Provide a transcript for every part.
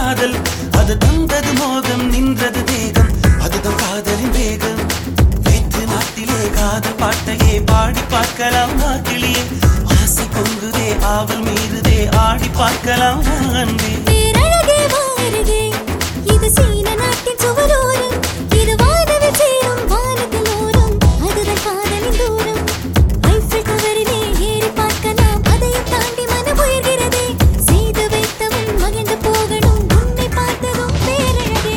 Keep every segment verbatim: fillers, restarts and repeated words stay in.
காதல் அது தந்தது மோகம் நின்றது தேகம் அதுதான் காதலின் வேகம் வேற்று நாட்டிலே காதல் பாட்டையே பாடி பார்க்கலாம் கிளியே ஆசை பொங்குதே ஆவல் மீறுதே ஆடி பார்க்கலாம் அன்பே பேரழகே வாருகே இது சீன நாட்டின் சுவரோரம் இது வானவில் சேரும் வானத்தில் ஓரம் அதுதான் காதலின் தூரம் ஐஃபில் டவரிலே ஏறி பார்க்கலாம் அதையும் தாண்டி மனம் உயர்கிறதே செய்து வைத்தவன் மகிழ்ந்து போகணும் உன்னை பார்த்ததும் பேரழகே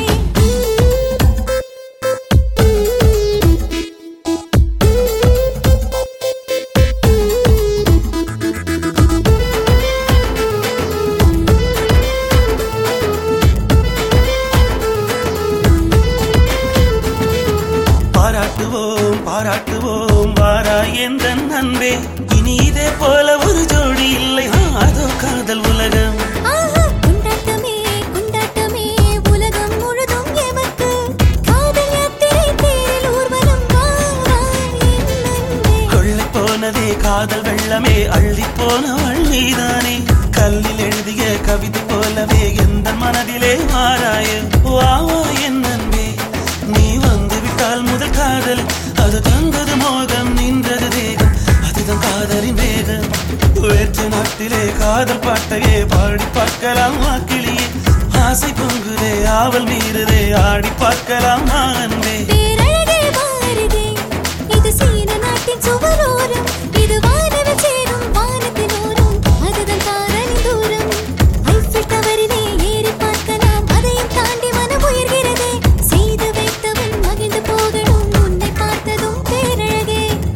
பாராட்டுவோம் பாராட்டுவோம் வாரா எந்தன் அன்பே இனி இதே போல ஒரு ஜோடி இல்லை அதோ காதல் உலகம் ஆஹா கொண்டாட்டமே கொண்டாட்டமே உலகம் முழுதும் எமக்கு காதல் யாத்திரை தேரில் ஊர்வலம் வா வா என் அன்பே கொள்ளை போனதே காதல் வெள்ளமே அள்ளி போனவள் நீதானே கல்லில் எழுதிய கவிதை போலவே எந்த மனதிலே மாறாய வா வா என் அன்பே நீ வந்து விட்டால் முதல் காதல் அது தந்தது மோகம் நின்றது தேகம் அதுதான் காதலின் வேகம் வேற்று நாட்டிலே காதல் பாட்டையே பாடி பார்க்கலாம் கிளியே ஆசை பொங்குதே ஆவல் மீறுதே ஆடி பார்க்கலாம் அன்பே பேரழகே வாருகே இது சீன நாட்டின் சுவரோரம் இது வானவில் சேரும் வானத்தில் ஓரம் அதுதான் காதலின் தூரம் ஐஃபில் டவரிலே ஏறி பார்க்கலாம் அதையும் தாண்டி மனம் உயர்கிறதே செய்து வைத்தவன் மகிழ்ந்து போகணும் உன்னை பார்த்ததும் பேரழகே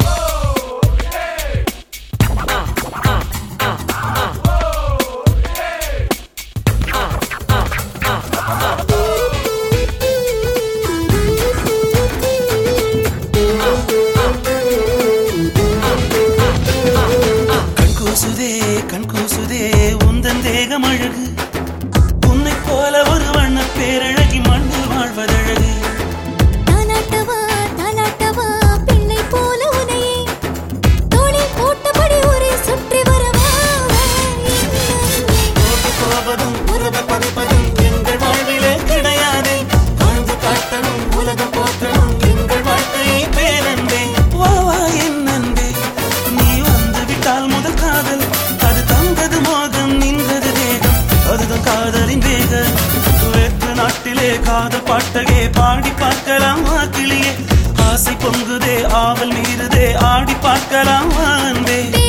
கண் கூசுதே கண் கூசுதே உந்தன் தேகம் அழகு உன்னை போல ஒரு வண்ண பேரழகி மண்ணில் வாழ்வதழகு தாலாட்டவா தாலாட்டவா பிள்ளை போல உனையே தோளில் போட்டபடி ஒரே சுற்றி வரவா வா என் அன்பே ஓடி போவதும் உறவு பதிப்பதும் எங்கள் வாழ்விலே கிடையாது வாழ்ந்து காட்டணும் உலகம் போற்றணும் எங்கள் வாழ்க்கையை பேரன்பே வா வா என் அன்பே நீ வந்து விட்டால் முதல் காதல் அது தந்தது மோகம் நின்றது தேகம் அதுதான் காதலின் வேகம் வேற்று நாட்டிலே காதல் பாட்டையே பாடி பார்க்கலாம் கிளியே ஆசை பொங்குதே ஆவல் மீறுதே ஆடி பார்க்கலாம் அன்பே